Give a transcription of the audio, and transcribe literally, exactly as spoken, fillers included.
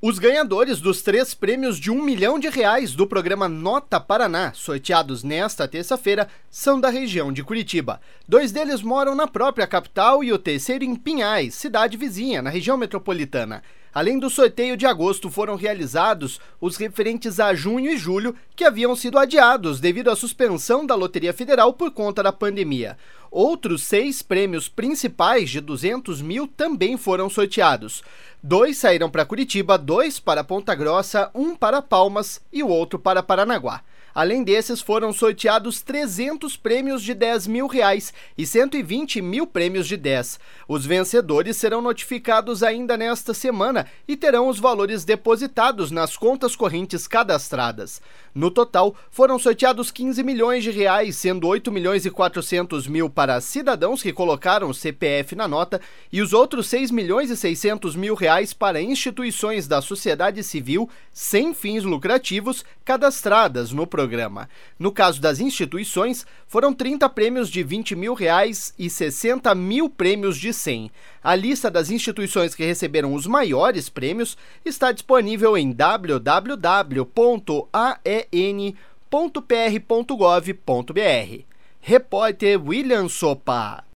Os ganhadores dos três prêmios de um milhão de reais do programa Nota Paraná, sorteados nesta terça-feira, são da região de Curitiba. Dois deles moram na própria capital e o terceiro em Pinhais, cidade vizinha, na região metropolitana. Além do sorteio de agosto, foram realizados os referentes a junho e julho, que haviam sido adiados devido à suspensão da Loteria Federal por conta da pandemia. Outros seis prêmios principais de duzentos mil também foram sorteados. Dois saíram para Curitiba, dois para Ponta Grossa, um para Palmas e o outro para Paranaguá. Além desses, foram sorteados trezentos prêmios de dez mil reais e cento e vinte mil prêmios de dez. Os vencedores serão notificados ainda nesta semana e terão os valores depositados nas contas correntes cadastradas. No total, foram sorteados quinze milhões de reais, sendo oito milhões e quatrocentos mil para cidadãos que colocaram o C P F na nota e os outros seis milhões e seiscentos mil reais para instituições da sociedade civil sem fins lucrativos cadastradas no programa. Programa. No caso das instituições, foram trinta prêmios de vinte mil reais e sessenta mil prêmios de cem. A lista das instituições que receberam os maiores prêmios está disponível em w w w ponto a e n ponto p r ponto gov ponto b r. Repórter William Sopa.